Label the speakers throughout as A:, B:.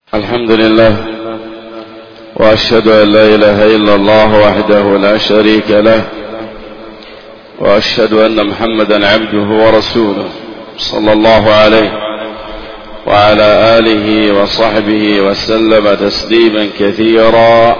A: الحمد لله، وأشهد أن لا إله إلا الله وحده لا شريك له، وأشهد أن محمدا عبده ورسوله صلى الله عليه وعلى آله وصحبه وسلم تسليما كثيرا.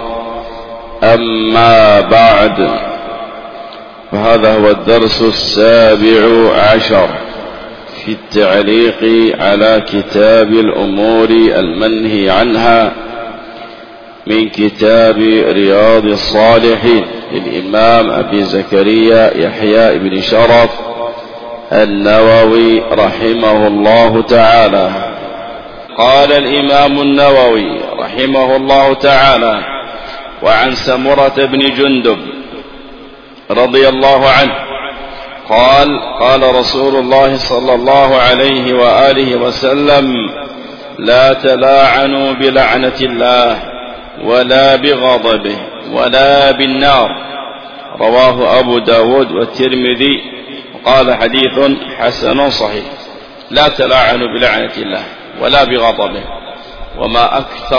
A: أما بعد، فهذا هو الدرس 17 في التعليق على كتاب الأمور المنهي عنها من كتاب رياض الصالحين للإمام أبي زكريا يحيى بن شرف النووي رحمه الله تعالى. قال الإمام النووي رحمه الله تعالى: وعن سمرة بن جندب رضي الله عنه قال: قال رسول الله صلى الله عليه وآله وسلم: لا تلاعنوا بلعنة الله ولا بغضبه ولا بالنار. رواه أبو داود والترمذي وقال حديث حسن صحيح. لا تلاعنوا بلعنة الله ولا بغضبه. وما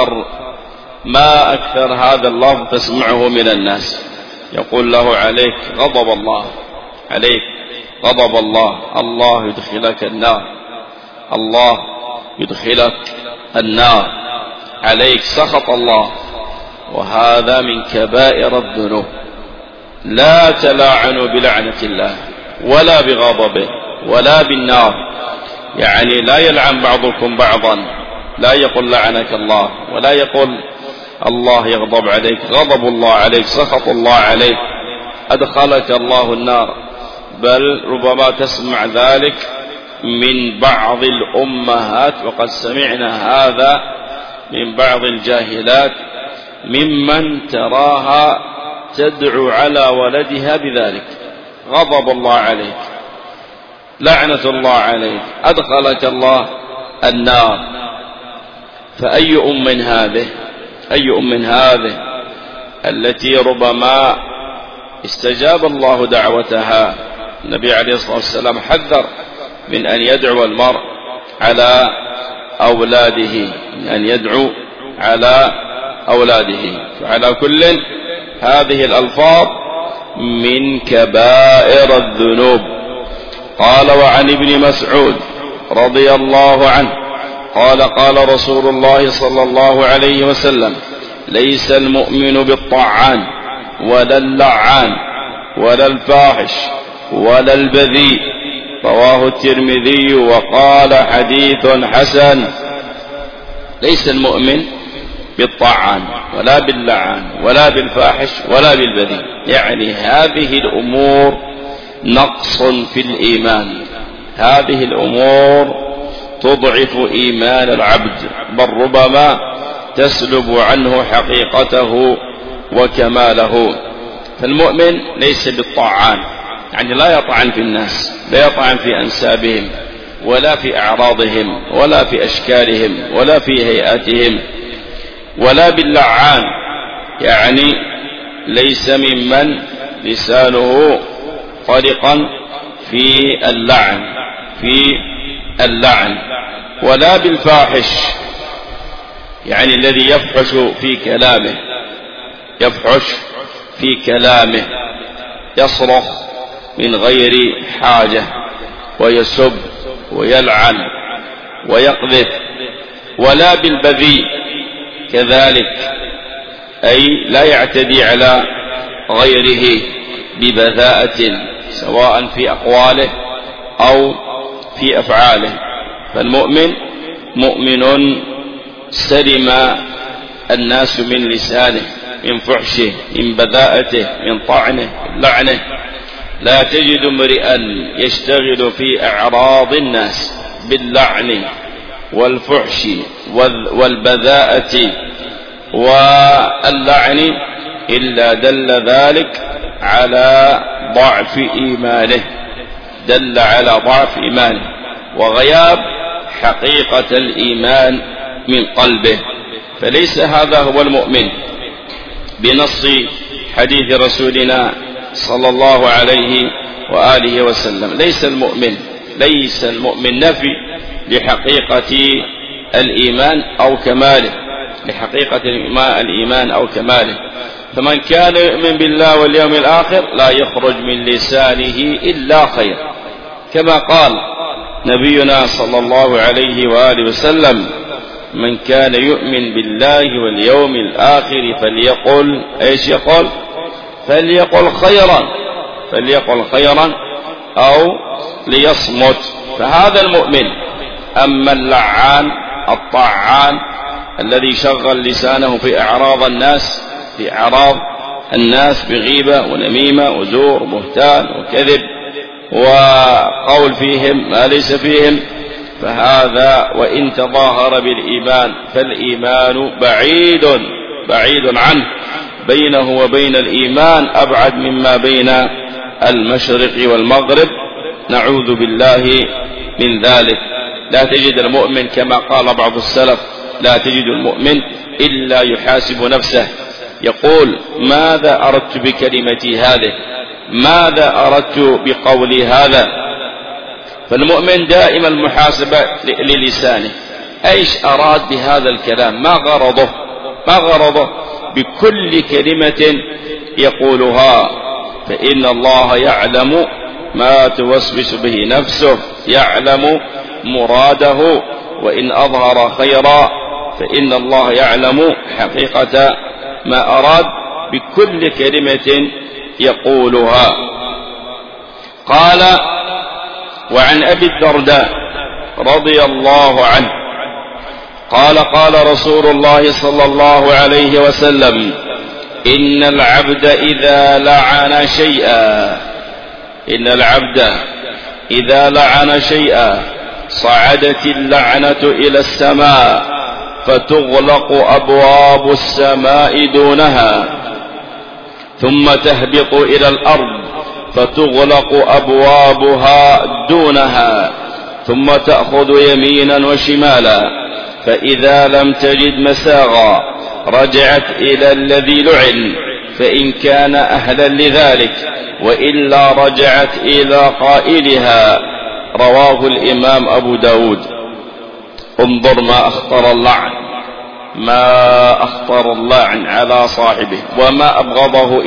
A: أكثر هذا اللفظ تسمعه من الناس، يقول له: عليك غضب الله، عليك غضب الله، الله يدخلك النار، الله يدخلك النار، عليك سخط الله. وهذا من كبائر الذنوب. لا تلاعنوا بلعنة الله ولا بغضبه ولا بالنار، يعني لا يلعن بعضكم بعضا، لا يقول لعنك الله ولا يقول الله يغضب عليك، غضب الله عليك، سخط الله عليك، أدخلك الله النار. بل ربما تسمع ذلك من بعض الأمهات، وقد سمعنا هذا من بعض الجاهلات ممن تراها تدعو على ولدها بذلك: غضب الله عليك، لعنة الله عليك، أدخلك الله النار. فأي أم هذه؟ أي أم هذه التي ربما استجاب الله دعوتها؟ النبي عليه الصلاة والسلام حذر من أن يدعو المرء على أولاده، من أن يدعو على أولاده. فعلى كل هذه الألفاظ من كبائر الذنوب. قال: وعن ابن مسعود رضي الله عنه قال: قال رسول الله صلى الله عليه وسلم: ليس المؤمن بالطعان ولا اللعان ولا الفاحش ولا البذيء. رواه الترمذي وقال حديث حسن. ليس المؤمن بالطعان ولا باللعان ولا بالفاحش ولا بالبذيء، يعني هذه الأمور نقص في الإيمان، هذه الأمور تضعف إيمان العبد، بل ربما تسلب عنه حقيقته وكماله. فالمؤمن ليس بالطعان، يعني لا يطعن في الناس، لا يطعن في أنسابهم ولا في أعراضهم ولا في أشكالهم ولا في هيئاتهم. ولا باللعان، يعني ليس ممن لسانه طرقا في اللعن. ولا بالفاحش، يعني الذي يفحش في كلامه، يصرخ من غير حاجة ويسب ويلعن ويقذف. ولا بالبذيء كذلك، أي لا يعتدي على غيره ببذاءة، سواء في أقواله أو في أفعاله. فالمؤمن مؤمن سلم الناس من لسانه، من فحشه، من بذاءته، من طعنه، من لعنه. لا تجد امرئا يشتغل في أعراض الناس باللعن والفحش والبذاءة واللعن إلا دل ذلك على ضعف إيمانه، دل على ضعف إيمانه وغياب حقيقة الإيمان من قلبه. فليس هذا هو المؤمن بنص حديث رسولنا صلى الله عليه وآله وسلم. ليس المؤمن نفي لحقيقة الإيمان أو كماله، لحقيقة الإيمان أو كماله. فمن كان يؤمن بالله واليوم الآخر لا يخرج من لسانه إلا خير، كما قال نبينا صلى الله عليه وآله وسلم: من كان يؤمن بالله واليوم الآخر فليقل ايش يقول؟ فليقل خيرا أو ليصمت. فهذا المؤمن. أما اللعان الطعان الذي شغل لسانه في أعراض الناس بغيبة ونميمة وزور وبهتان وكذب وقول فيهم ما ليس فيهم، فهذا وإن تظاهر بالإيمان فالإيمان بعيد عنه، بينه وبين الإيمان أبعد مما بين المشرق والمغرب، نعوذ بالله من ذلك. لا تجد المؤمن كما قال بعض السلف: لا تجد المؤمن إلا يحاسب نفسه، يقول: ماذا أردت بكلمتي هذه؟ ماذا أردت بقولي هذا؟ فالمؤمن دائما المحاسبة للسانه، ايش أراد بهذا الكلام؟ ما غرضه بكل كلمة يقولها، فإن الله يعلم ما توسوس به نفسه، يعلم مراده، وإن أظهر خيرا فإن الله يعلم حقيقة ما أراد بكل كلمة يقولها. قال: وعن أبي الدرداء رضي الله عنه قال: قال رسول الله صلى الله عليه وسلم: إن العبد إذا لعن شيئا صعدت اللعنة إلى السماء فتغلق أبواب السماء دونها، ثم تهبط إلى الأرض فتغلق أبوابها دونها، ثم تأخذ يمينا وشمالا، فإذا لم تجد مساغا رجعت إلى الذي لعن فإن كان أهلا لذلك، وإلا رجعت إلى قائلها. رواه الإمام أبو داود. انظر ما أخطر اللعن على صاحبه، وما أبغضه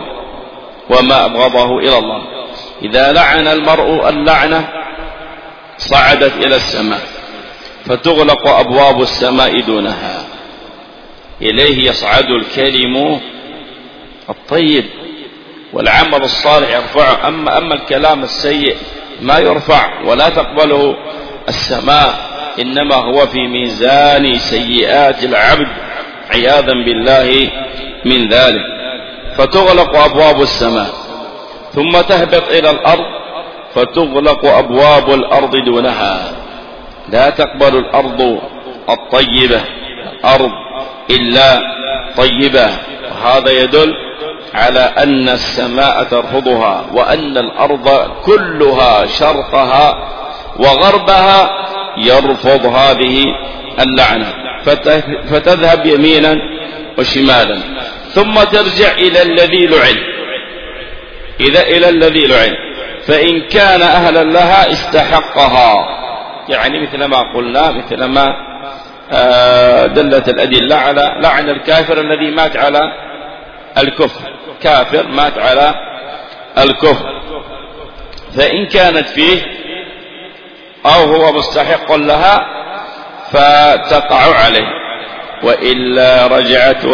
A: إلى الله. إذا لعن المرء اللعنة صعدت إلى السماء فتغلق أبواب السماء دونها، إليه يصعد الكلم الطيب والعمل الصالح يرفعه، أما الكلام السيء ما يرفع ولا تقبله السماء، إنما هو في ميزان سيئات العبد عياذا بالله من ذلك. فتغلق أبواب السماء ثم تهبط إلى الأرض فتغلق أبواب الأرض دونها، لا تقبل الأرض الطيبة أرض إلا طيبة. وهذا يدل على أن السماء ترفضها، وأن الأرض كلها شرقها وغربها يرفض هذه اللعنة، فتذهب يمينا وشمالا، ثم ترجع إلى الذي لعن، فإن كان أهلا لها استحقها. يعني مثل ما قلنا، مثل ما دلت الأدلة على لعن الكافر الذي مات على الكفر، كافر مات على الكفر، فإن كانت فيه أو هو مستحق لها فتقع عليه، وإلا رجعت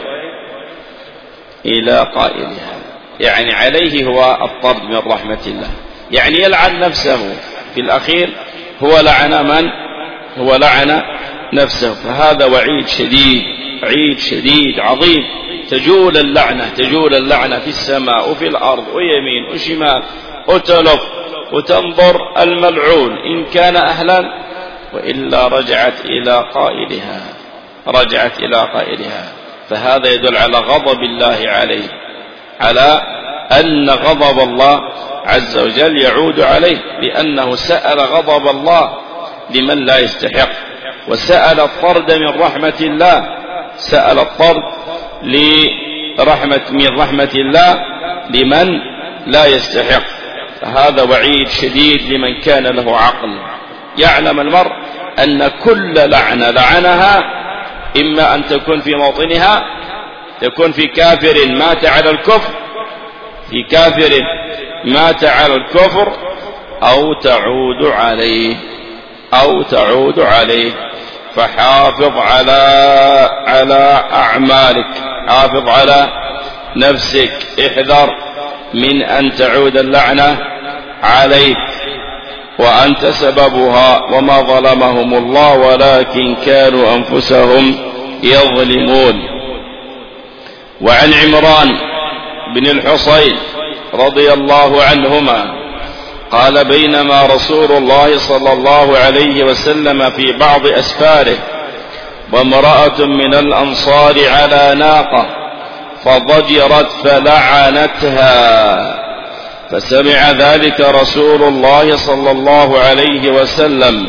A: إلى قائلها. يعني عليه هو الطرد من رحمة الله، يعني يلعن نفسه في الأخير، هو لعن نفسه. فهذا وعيد شديد عظيم. تجول اللعنة في السماء وفي الأرض ويمين وشمال، وتلف وتنظر الملعون إن كان أهلا، وإلا رجعت إلى قائلها. فهذا يدل على غضب الله عليه، على أن غضب الله عز وجل يعود عليه، لأنه سأل غضب الله لمن لا يستحق، وسأل الطرد من رحمة الله، سأل الطرد من رحمة الله لمن لا يستحق. فهذا وعيد شديد لمن كان له عقل. يعلم المرء أن كل لعنة لعنها إما أن تكون في موطنها، تكون في كافر مات على الكفر، في كافر مات على الكفر، أو تعود عليه. فحافظ على أعمالك، حافظ على نفسك، احذر من أن تعود اللعنة عليك وأنت سببها، وما ظلمهم الله ولكن كانوا أنفسهم يظلمون. وعن عمران بن الحصين رضي الله عنهما قال: بينما رسول الله صلى الله عليه وسلم في بعض أسفاره وامرأة من الأنصار على ناقة فضجرت فلعنتها، فسمع ذلك رسول الله صلى الله عليه وسلم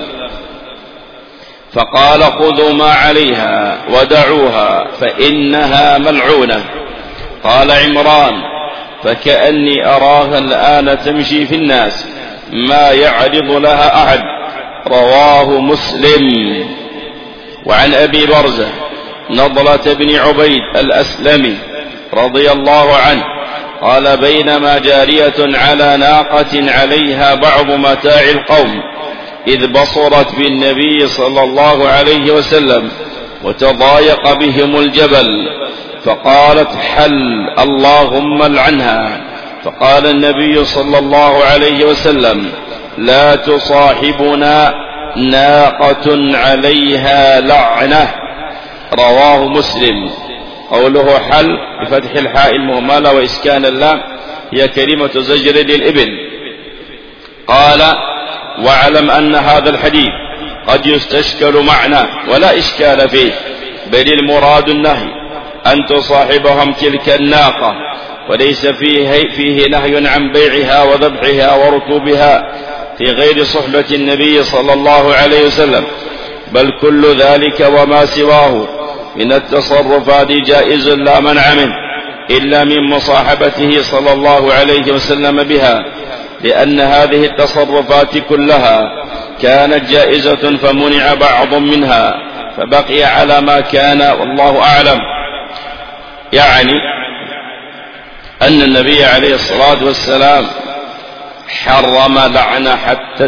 A: فقال: خذوا ما عليها ودعوها فإنها ملعونة. قال عمران: فكأني أراها الآن تمشي في الناس ما يعرض لها أحد. رواه مسلم. وعن أبي برزة نضلة بن عبيد الأسلمي رضي الله عنه قال: بينما جارية على ناقة عليها بعض متاع القوم إذ بصرت بالنبي صلى الله عليه وسلم وتضايق بهم الجبل، فقالت: حل اللهم العنها. فقال النبي صلى الله عليه وسلم: لا تصاحبنا ناقة عليها لعنة. رواه مسلم. قوله حل بفتح الحاء المهملة وإسكان اللام هي كلمة زجر للإبل. قال: واعلم أن هذا الحديث قد يستشكل معنى ولا إشكال فيه، بل المراد النهي أن تصاحبهم تلك الناقة، وليس فيه نهي عن بيعها وذبحها وركوبها في غير صحبة النبي صلى الله عليه وسلم، بل كل ذلك وما سواه من التصرفات جائز لا منع منه إلا من مصاحبته صلى الله عليه وسلم بها، لأن هذه التصرفات كلها كانت جائزة فمنع بعض منها فبقي على ما كان، والله أعلم. يعني أن النبي عليه الصلاة والسلام حرم لعن حتى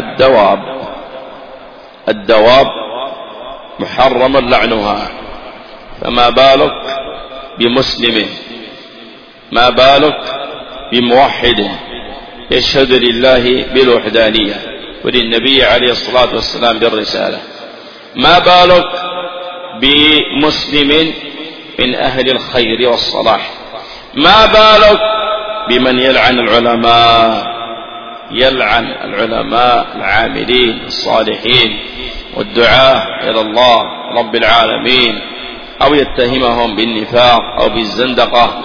A: الدواب محرم لعنها، فما بالك بمسلم، ما بالك بموحد يشهد لله بالوحدانية وللنبي عليه الصلاة والسلام بالرسالة، ما بالك بمسلم من أهل الخير والصلاح، ما بالك بمن يلعن العلماء العاملين الصالحين والدعاة إلى الله رب العالمين، أو يتهمهم بالنفاق أو بالزندقة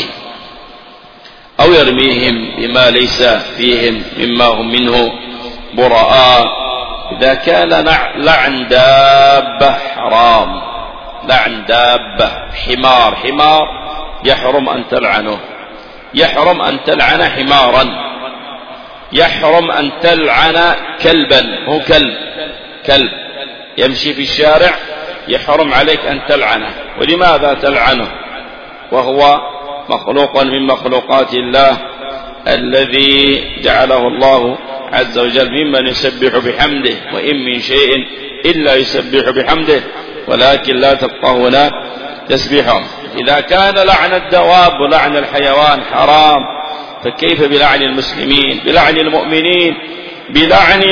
A: أو يرميهم بما ليس فيهم مما هم منه براء. إذا كان لعن دابة حرام، لعن دابة، حمار يحرم أن تلعنه، يحرم أن تلعن حمارا، يحرم أن تلعن كلبا، هو كلب يمشي في الشارع يحرم عليك أن تلعنه. ولماذا تلعنه وهو مخلوق من مخلوقات الله الذي جعله الله عز وجل ممن يسبح بحمده، وإن من شيء إلا يسبح بحمده ولكن لا تفقهون تسبيحهم. إذا كان لعن الدواب ولعن الحيوان حرام، فكيف بلعن المسلمين، بلعن المؤمنين، بلعن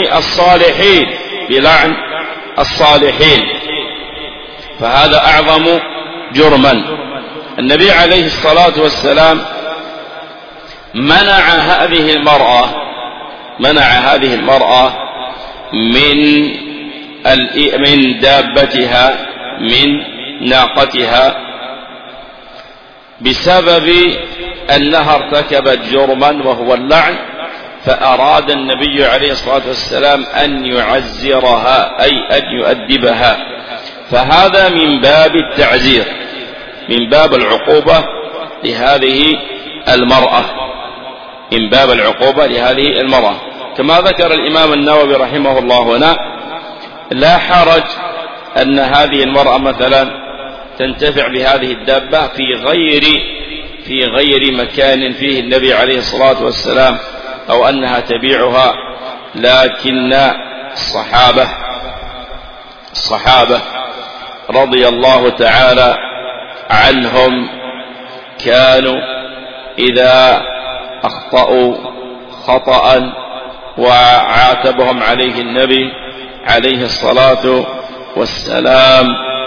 A: الصالحين؟ فهذا أعظم جرما. النبي عليه الصلاة والسلام منع هذه المرأة من دابتها، من ناقتها، بسبب أنها ارتكبت جرما وهو اللعن، فأراد النبي عليه الصلاة والسلام أن يعزرها، أي أن يؤدبها. فهذا من باب التعزير، من باب العقوبة لهذه المرأة، من باب العقوبة لهذه المرأة. كما ذكر الإمام النووي رحمه الله هنا لا حرج أن هذه المرأة مثلا تنتفع بهذه الدابة في غير مكان فيه النبي عليه الصلاة والسلام، أو أنها تبيعها، لكن الصحابة رضي الله تعالى عنهم كانوا إذا أخطأوا خطأ وعاتبهم عليه النبي عليه الصلاة والسلام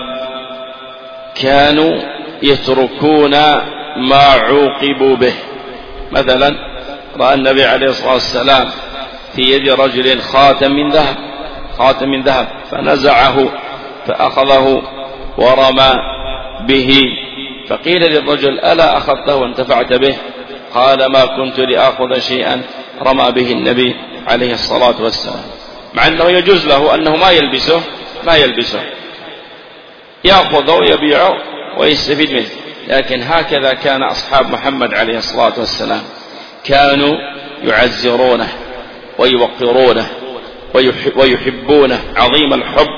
A: كانوا يتركون ما عوقبوا به. مثلا رأى النبي عليه الصلاة والسلام في يد رجل خاتم من ذهب فنزعه فأخذه ورمى به، فقيل للرجل: ألا أخذته وانتفعت به؟ قال: ما كنت لآخذ شيئا رمى به النبي عليه الصلاة والسلام. مع أنه يجوز له أنه ما يلبسه يأخذه ويبيعه ويستفيد منه، لكن هكذا كان أصحاب محمد عليه الصلاة والسلام، كانوا يعزرونه ويوقرونه ويحبونه عظيم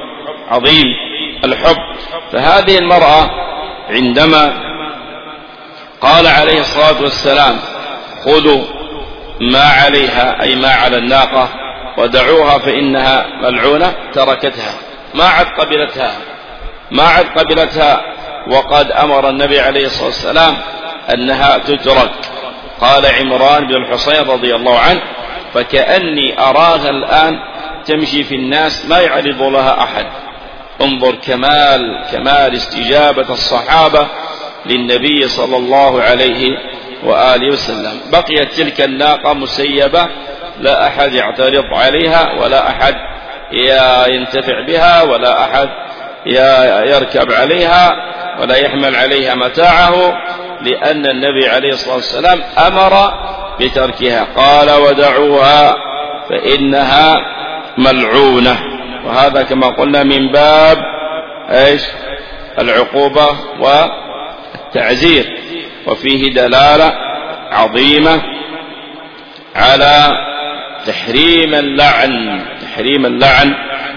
A: الحب. فهذه المرأة عندما قال عليه الصلاة والسلام: خذوا ما عليها، أي ما على الناقة، ودعوها فإنها ملعونة، تركتها، ما عاد قبلتها، وقد أمر النبي عليه الصلاة والسلام أنها تترك. قال عمران بن الحصين رضي الله عنه: فكأني أراها الآن تمشي في الناس ما يعرض لها أحد. انظر كمال استجابة الصحابة للنبي صلى الله عليه وآله وسلم. بقيت تلك الناقة مسيبة، لا أحد يعترض عليها، ولا أحد ينتفع بها، ولا أحد يركب عليها، ولا يحمل عليها متاعه، لأن النبي عليه الصلاة والسلام أمر بتركها. قال: ودعوها فإنها ملعونة. وهذا كما قلنا من باب العقوبة والتعزير، وفيه دلالة عظيمة على تحريم اللعن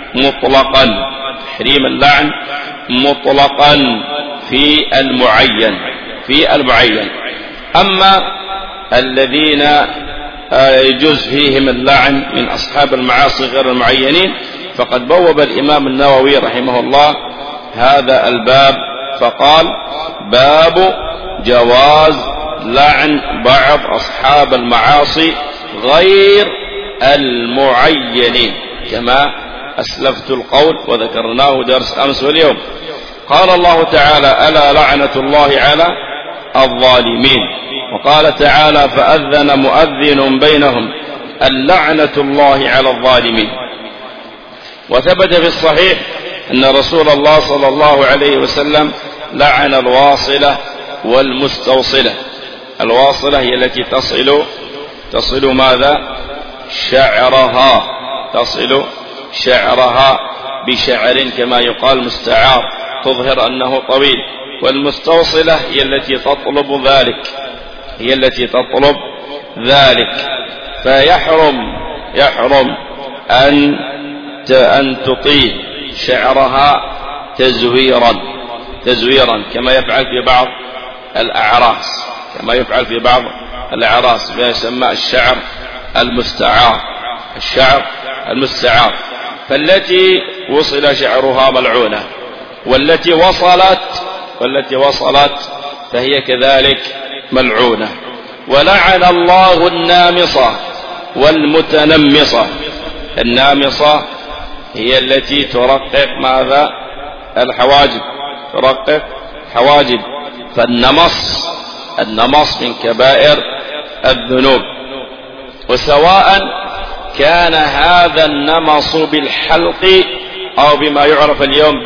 A: مطلقا في المعين. أما الذين يجوز فيهم اللعن من أصحاب المعاصي غير المعينين، فقد بوب الإمام النووي رحمه الله هذا الباب فقال: باب جواز لعن بعض أصحاب المعاصي غير المعينين، كما أسلفت القول وذكرناه درس أمس واليوم. قال الله تعالى: ألا لعنة الله على الظالمين. وقال تعالى: فأذن مؤذن بينهم اللعنة الله على الظالمين. وثبت في الصحيح أن رسول الله صلى الله عليه وسلم لعن الواصلة والمستوصلة. الواصلة هي التي تصل ماذا؟ شعرها بشعر كما يقال مستعار، تظهر أنه طويل. والمستوصلة هي التي تطلب ذلك. فيحرم أن تطيل شعرها تزويرا كما يفعل في بعض الأعراس، ما يسمى الشعر المستعار. فالتي وصل شعرها ملعونة، والتي وصلت فهي كذلك ملعونة. ولعن الله النامصة والمتنمصة. النامصة هي التي ترقق ماذا؟ حواجب. فالنمص من كبائر الذنوب. وسواء كان هذا النمص بالحلق أو بما يعرف اليوم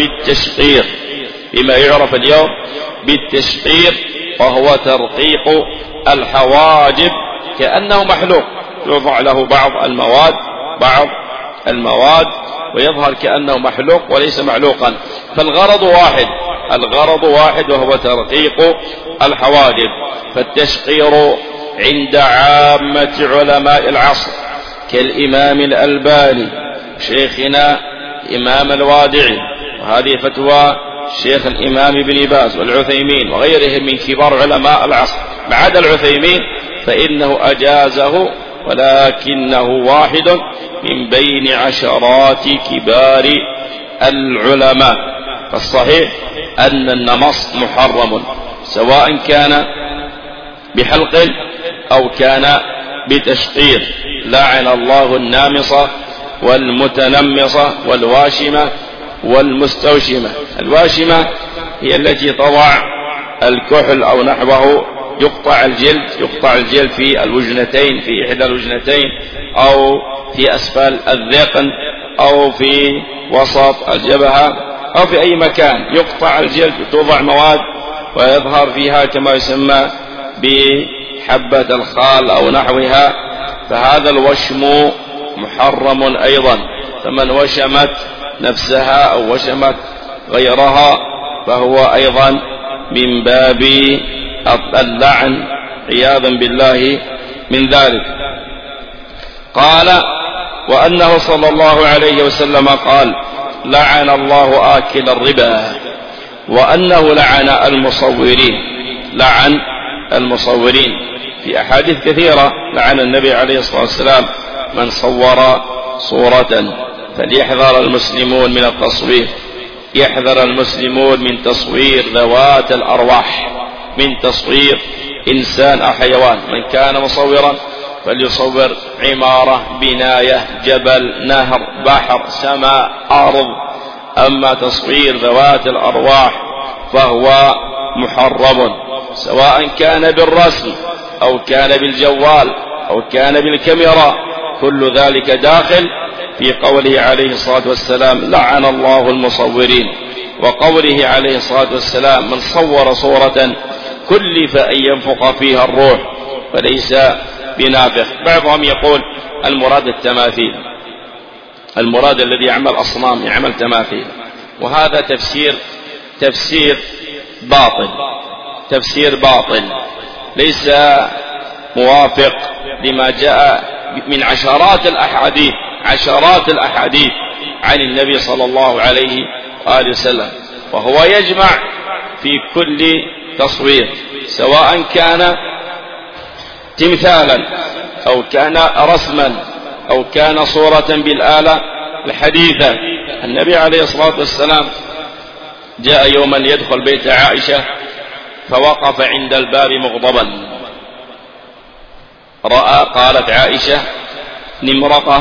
A: بالتشقير، وهو ترقيق الحواجب كأنه محلوق، يوضع له بعض المواد ويظهر كأنه محلوق وليس معلوقا. فالغرض واحد وهو ترقيق الحواجب. فالتشقير عند عامة علماء العصر كالإمام الألباني شيخنا إمام الوادعي، وهذه فتوى الشيخ الإمام ابن باز والعثيمين وغيرهم من كبار علماء العصر، بعد العثيمين فإنه أجازه، ولكنه واحد من بين عشرات كبار العلماء. فالصحيح أن النمص محرم، سواء كان بحلق أو كان بتشقير. لعن الله النامصة والمتنمصة والواشمة والمستوشمة. الواشمة هي التي تضع الكحل أو نحوه، يقطع الجلد في الوجنتين، في إحدى الوجنتين، أو في أسفل الذقن، أو في وسط الجبهة، أو في أي مكان يقطع الجلد وتوضع مواد ويظهر فيها كما يسمى بحبة الخال أو نحوها، فهذا الوشم محرم أيضا. فمن وشمت نفسها أو وشمت غيرها فهو أيضا من باب اللعن عياذا بالله من ذلك. قال: وأنه صلى الله عليه وسلم قال: لعن الله آكل الربا، وأنه لعن المصورين في أحاديث كثيرة. لعن النبي عليه الصلاة والسلام من صور صورة. فليحذر المسلمون من التصوير، يحذر المسلمون من تصوير ذوات الأرواح، من تصوير إنسان أو حيوان. من كان مصورا فليصور عمارة، بناية، جبل، نهر، بحر، سماء، أرض. أما تصوير ذوات الأرواح فهو محرم، سواء كان بالرسم أو كان بالجوال أو كان بالكاميرا، كل ذلك داخل في قوله عليه الصلاة والسلام: لعن الله المصورين. وقوله عليه الصلاة والسلام: من صور صورة كلف أن ينفخ فيها الروح فليس بنافخ. بعضهم يقول المراد التماثيل، المراد الذي يعمل أصنام، يعمل تماثيل، وهذا تفسير باطل ليس موافق لما جاء من عشرات الأحاديث عن النبي صلى الله عليه وآله وسلم. وهو يجمع في كل تصوير، سواء كان تمثالا أو كان رسما أو كان صورة بالآلة الحديثة. النبي عليه الصلاة والسلام جاء يوما يدخل بيت عائشة، فوقف عند الباب مغضبا. قالت عائشة: نمرقة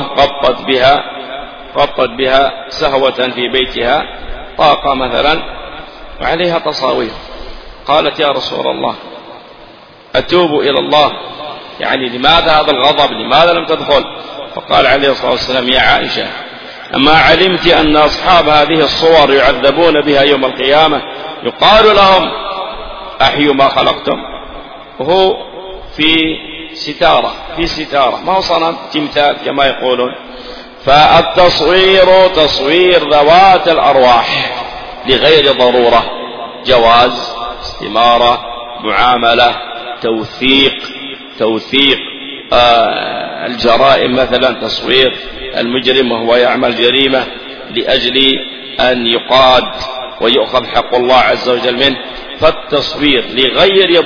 A: غطت بها سهوة في بيتها، طاقة مثلا، وعليها تصاوير. قالت: يا رسول الله، أتوب إلى الله، يعني لماذا هذا الغضب؟ لماذا لم تدخل؟ فقال عليه الصلاة والسلام: يا عائشة، أما علمت أن أصحاب هذه الصور يعذبون بها يوم القيامة، يقال لهم: أحيوا ما خلقتم. وهو في ستارة، ما هو صنم تمثال كما يقولون. فالتصوير تصوير ذوات الأرواح لغير ضرورة، جواز، استمارة، معاملة، توثيق الجرائم، مثلا تصوير المجرم وهو يعمل جريمة لأجل أن يقاد ويؤخذ حق الله عز وجل منه. فالتصوير لغير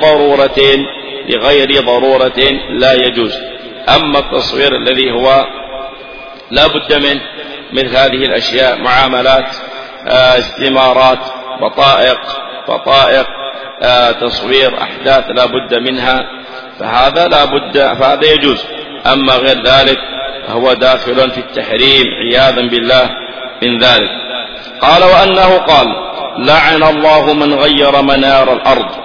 A: ضرورة لا يجوز. أما التصوير الذي هو لا بد منه، مثل هذه الأشياء، معاملات، استمارات، بطائق، تصوير أحداث لا بد منها، فهذا يجوز. أما غير ذلك فهو داخل في التحريم عياذا بالله من ذلك. قال: وأنه قال: لعن الله من غير منار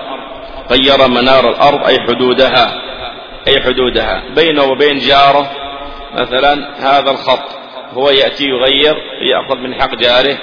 A: الأرض أي حدودها بينه وبين جاره. مثلا هذا الخط هو يأتي يغير، يأخذ من حق جاره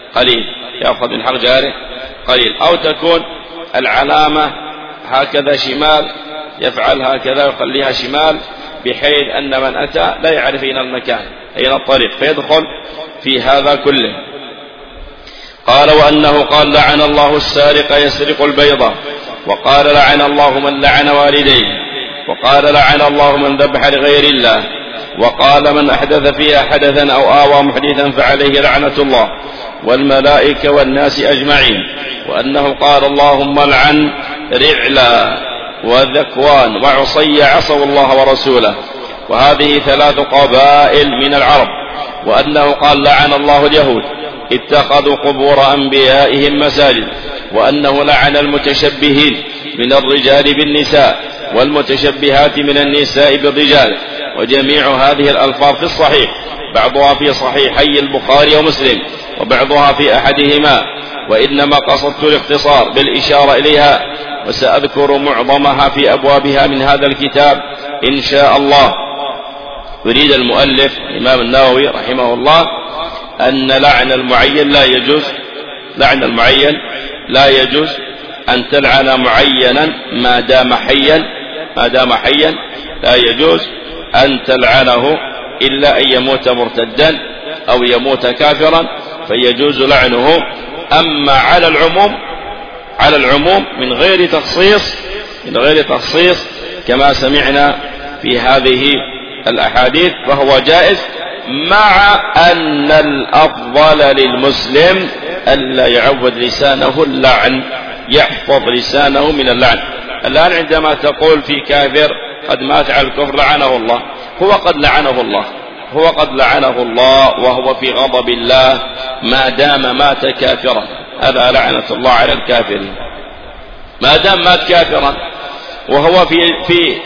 A: قليل، أو تكون العلامة هكذا شمال، يفعل هكذا ويخليها شمال، بحيث أن من أتى لا يعرف أين المكان، أين الطريق، فيدخل في هذا كله. قال: وأنه قال: لعن الله السارق يسرق البيضة، وقال: لعن الله من لعن والديه، وقال: لعن الله من ذبح لغير الله، وقال من أحدث فيها حدثا أو آوى محدثا فعليه لعنة الله والملائكة والناس أجمعين. وأنه قال اللهم لعن رعلا وذكوان وعصي عصوا الله ورسوله، وهذه 3 قبائل من العرب. وأنه قال لعن الله اليهود اتخذوا قبور أنبيائهم مساجد. وأنه لعن المتشبهين من الرجال بالنساء والمتشبهات من النساء بالرجال. وجميع هذه الألفاظ في الصحيح، بعضها في صحيحي البخاري ومسلم وبعضها في أحدهما، وإنما قصدت الاختصار بالإشارة إليها، وسأذكر معظمها في أبوابها من هذا الكتاب إن شاء الله. يريد المؤلف الإمام النووي رحمه الله أن لعن المعين لا يجوز أن تلعن معينا ما دام حيا لا يجوز أن تلعنه إلا أن يموت مرتدا أو يموت كافرا فيجوز لعنه. أما على العموم من غير تخصيص كما سمعنا في هذه الأحاديث فهو جائز، مع أن الأفضل للمسلم ألا يعود لسانه اللعن، يحفظ لسانه من اللعن. الآن عندما تقول في كافر قد مات على الكفر لعنه الله، هو قد لعنه الله وهو في غضب الله ما دام مات كافرا، هذا لعنة الله على الكافرين. ما دام مات كافرا وهو في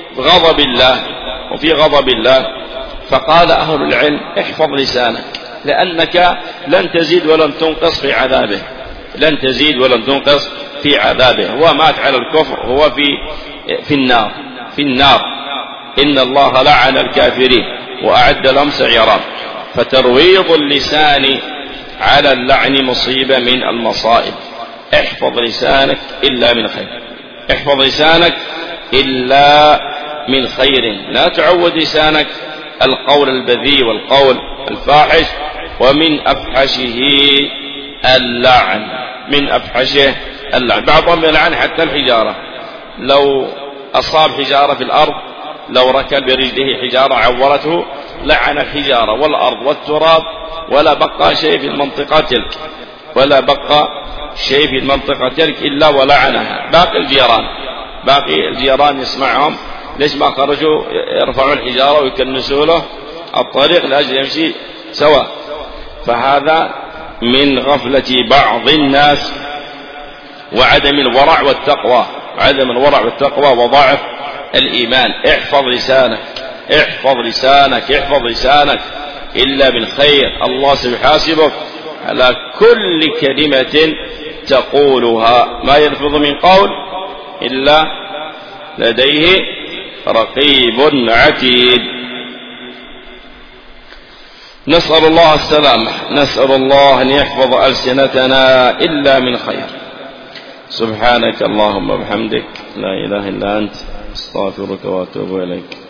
A: غضب الله فقال أهل العلم احفظ لسانك، لأنك لن تزيد ولن تنقص في عذابه. هو مات على الكفر، هو في النار. إن الله لعن الكافرين وأعد لهم سعيرا. فترويض اللسان على اللعن مصيبة من المصائب. احفظ لسانك إلا من خير، لا تعود لسانك القول البذيء والقول الفاحش. ومن أفحشه اللعن، بعضهم يلعن حتى الحجارة، لو أصاب حجارة في الأرض، لو ركب برجله حجارة عورته لعن الحجارة والأرض والتراب، ولا بقى شيء في المنطقة تلك إلا ولعنها. باقي الجيران يسمعهم، ليش ما خرجوا يرفعوا الحجارة ويكنسوا له الطريق لأجل يمشي سوا؟ فهذا من غفلة بعض الناس وعدم الورع والتقوى وضعف الإيمان. احفظ لسانك إلا بالخير. الله سيحاسبك على كل كلمة تقولها، ما يلفظ من قول إلا لديه رقيب عتيد. نسأل الله السلامة، نسأل الله أن يحفظ ألسنتنا إلا من خير. سبحانك اللهم وبحمدك، لا إله إلا أنت، استغفرك وأتوب إليك.